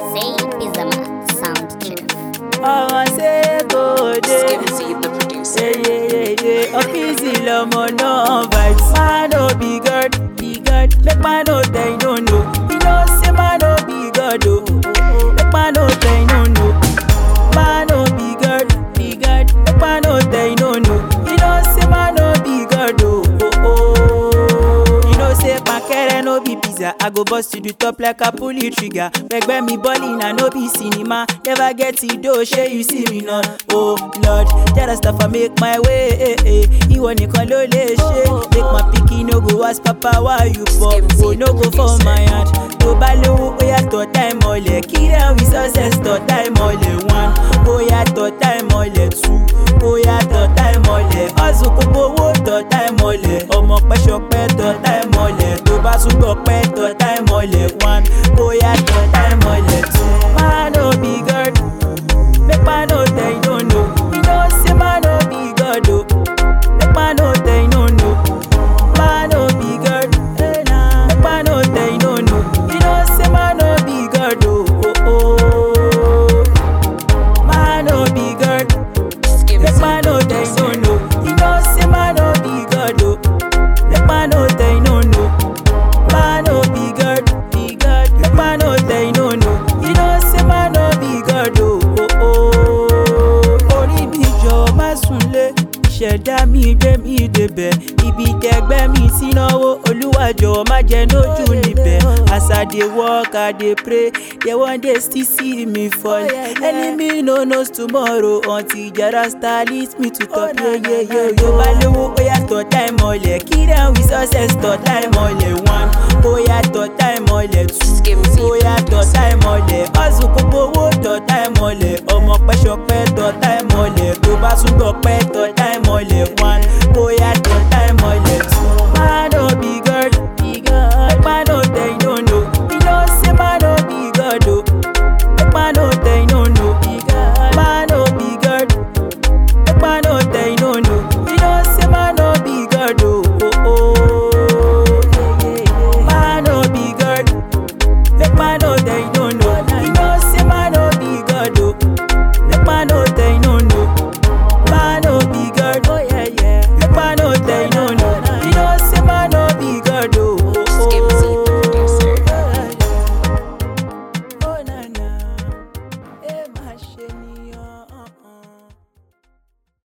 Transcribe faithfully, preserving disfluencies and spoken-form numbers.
Say Bizama sound chief. I say go there. Skimzy the producer. Yeah, yeah, yeah, yeah. Up easy, lomo, no vibes. Man, no be God, be God. Make man no they no know. You know, say man no be God, oh. Make man no they no know. Man no be God, be God. Make man no they no know. You know, say man no be God, oh. Oh, oh. You know, say pankere no be pizza. I go bust to the top like a pulley trigger. Beg when me ballin' I no be cinema. Never get it though, shey you see me now. Oh Lord, tell us stuff I make my way. Eh, eh. You want to call ole she. Make my picky no go ask papa why you pop. Oh no go for my hand. To balo, oh yeah, to time ole. Kill them with success, to time ole one. Oh yeah, to time ole two. Oh yeah, to time ole. Also kubo wo to time ole. Ọmọ pẹ́ ṣọpẹ́ to time ole. To bá tún gbọ́ pẹ́ to time ole one. Oh yeah, to time ole two. Man no be God. Make man no they no know. You know say man no be God, oh. Make man no they no know. Man no be God. Make man no they no know. You know say man no be God, oh. Oh, oh. Man no be God. Make man no they no know. You know say man no be God, oh. Make man no they no know. Man no be God, be God. Make man no they no know. You know say man no be God, oh. Orí mi jọ má súnlé, ìṣẹ̀dá mi gbé mi débẹ̀. Ibi tẹ́gbẹ́ mi sí náwó, Olúwa jọ̀wọ́ má jẹ́ nójú níbẹ̀. As I dey work, I dey pray, they one day still see me fall. Enemy no knows tomorrow until Jara star leads me to top. Yeah, yeah, yeah, yo bá lówó, ó yá tọ̀ time ọ̀lẹ̀. Kí dem with success tọ̀ time ọ̀lẹ̀ one. Ó yá tọ̀ time ọ̀lẹ̀ two. Ó yá tọ̀ time ọ̀lẹ̀. Hustle kó gbowó tọ̀ time ọ̀lẹ̀. Ọmọ pẹ́ ṣọpẹ́ tọ̀ time ọ̀lẹ̀. Tó bá tún gbọ́ pẹ́